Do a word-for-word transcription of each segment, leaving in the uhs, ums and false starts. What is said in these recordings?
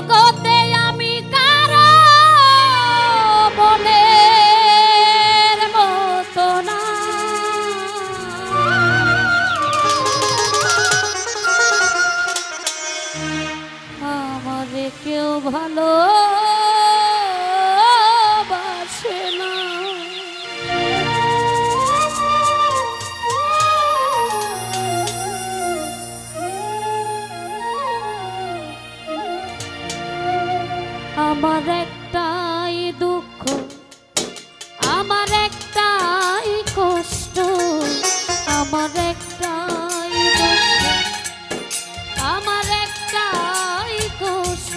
জগতে আমি কারো মনের মতো না। আমারে কেউ ভালোবাসে না। আমার একটাই দুঃখ, আমার একটাই কষ্ট, আমার একটাই দুঃখ, আমার একটাই কষ্ট।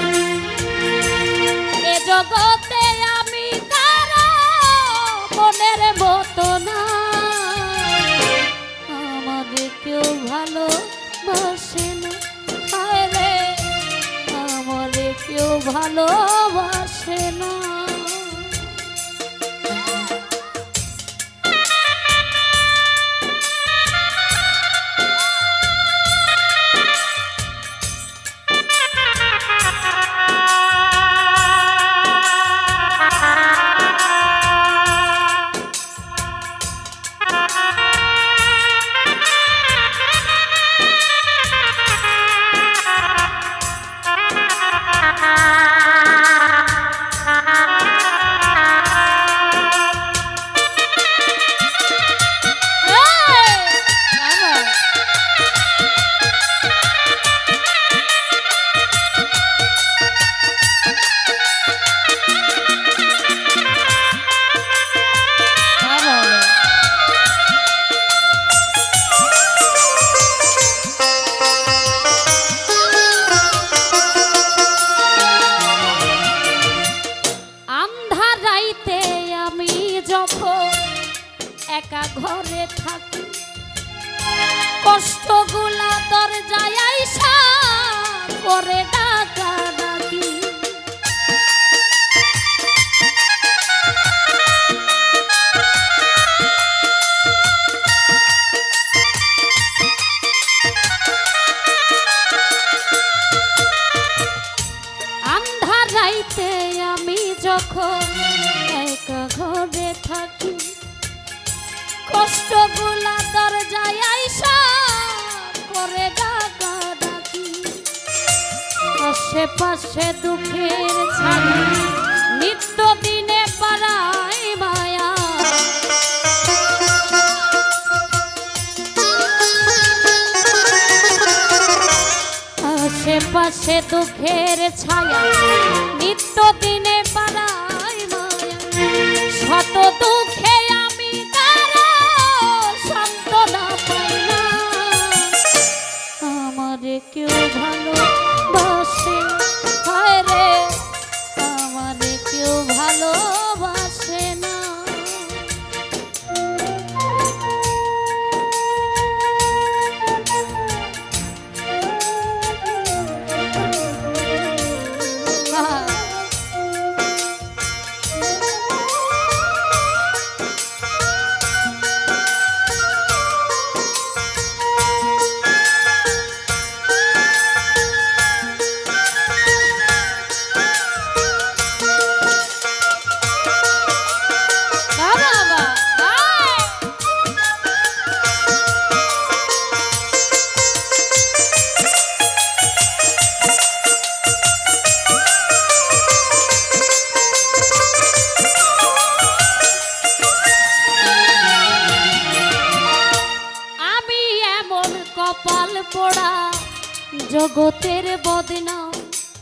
এ জগতে আমি কারো মনের মতো না। আমাকে কেউ ভালোবাসে না। হায় রে, আমারে কেউ ভালোবাসে না। একা ঘরে থাকি, কষ্টগুলা দরজায় আইসা করে ডাকা ডাকি। আন্ধার রাইতে আমি যখন একা ঘরে থাকি, কষ্টগুলা দরজায় আইসা করে ডাকা ডাকি। আশেপাশে দুঃখের ছায়া নিত্য দিনে পাড়ায় মায়া। আশেপাশে দুঃখের ছায়া নিত্য দিনে পাড়ায় মায়া। শত দুঃখে আমি কারো সান্ত্বনা পাই না। আমারে কেউ ভালোবাসে, হায় রে, আমারে কেউ ভালোবাসে না। কপাল পোড়া জগতের বদনাম,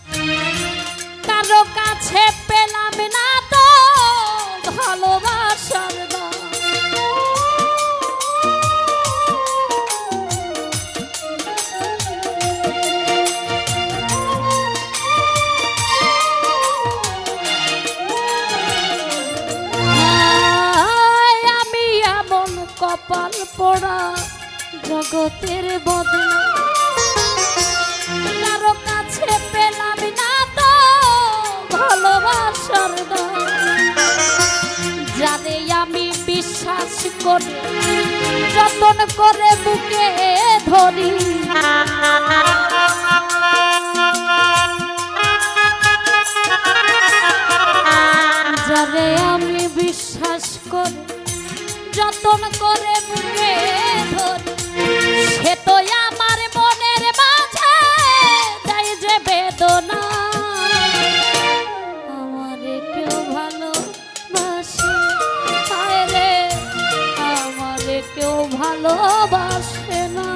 কারো কাছে পেলাম না তো ভালোবাসার দাম। আমি এমন কপাল পোড়া জগতের বদনাম, কারো কাছে পেলাম না তো ভালোবাসার দাম। জানে আমি বিশ্বাস করি, যতন করে বুকে ধরি। যারে আমি বিশ্বাস করে যতন করে বুকে ধরি সে তো আমার মনের মাঝে দেয় যে বেদনা আমারে কেউ ভালোবাসে হায় রে আমারে কেউ ভালোবাসে না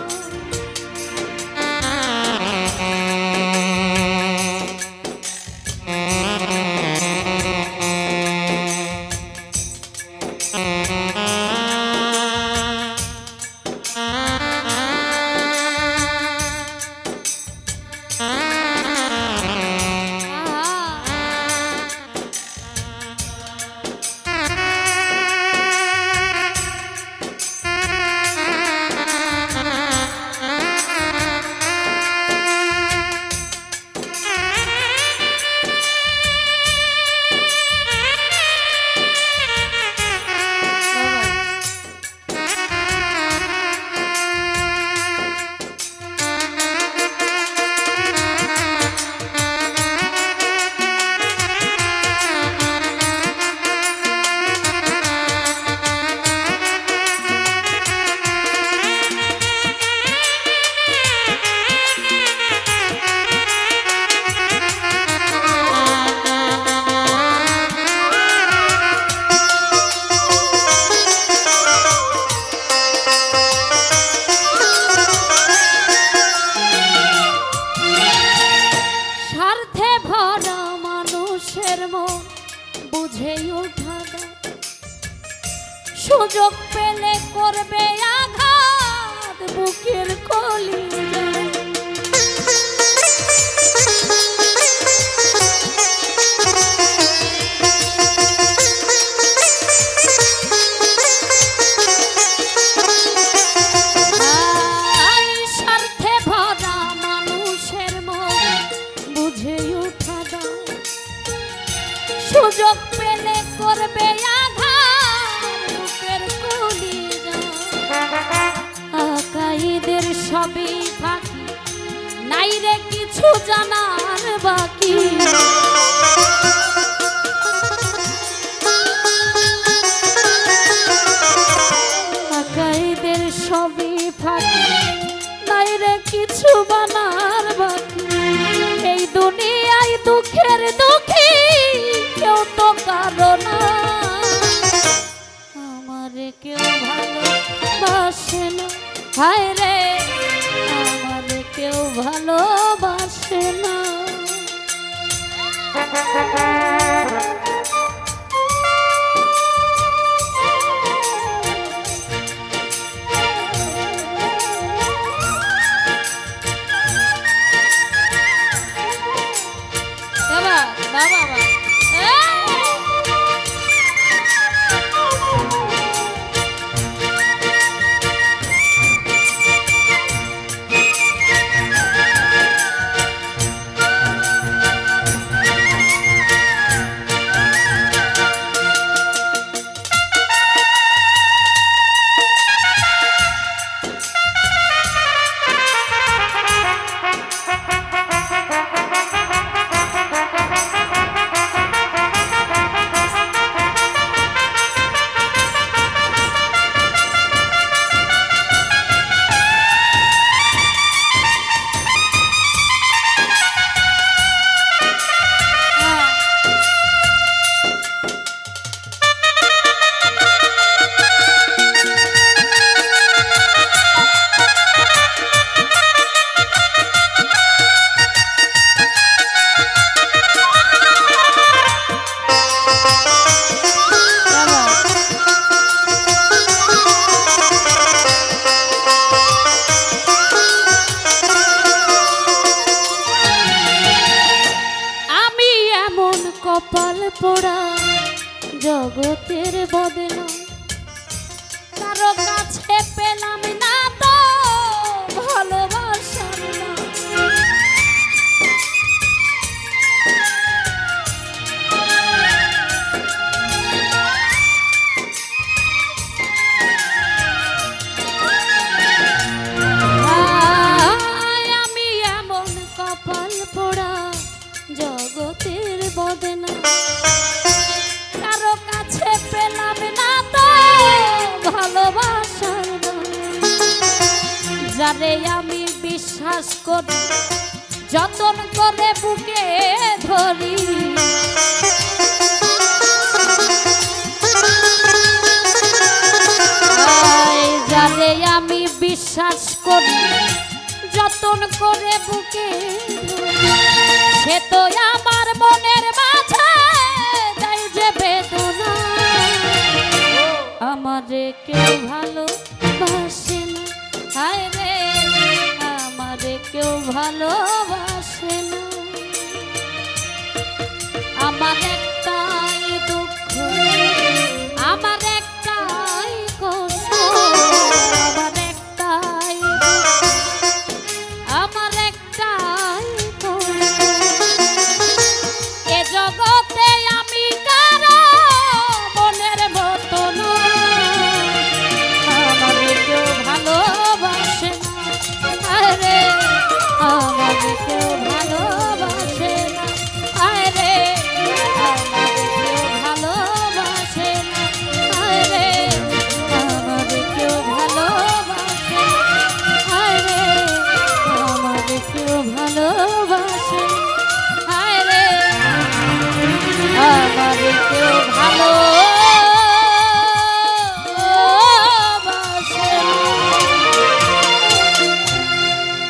সুযোগ পেলে করবে আঘাত বুকের কলিজা স্বার্থে ভরা মানুষের মন বুঝে উঠা দাও সুযোগ পেলে করবে আকাইদের সবই ফাঁকি নাই রে কিছু জানার বাকি আকাইদের সবই ফাঁকি নাই রে কিছু বানার বাকি এই দুনিয়ায় দুঃখের দুঃখী কেউ তো কারণ আমারে কেউ ভালোবাসে না হায় রে আমারে কেউ ভালোবাসে না বাবা বাবা বাবা কপাল পোড়া জগতের বদনাম কারো কাছে পেলাম না তো ভালোবাসার নাম আমি এমন কপাল পোড়া জগতের বদনাম যারে আমি বিশ্বাস করি যতন করে বুকে ধরি যারে আমি বিশ্বাস করি যতন করে বুকে সে তো আমার মনের মাঝে দেয় যে বেদনা আমারে কেউ ভালোবাসে না হায় রে আমারে কেউ ভালোবাসে না আমারে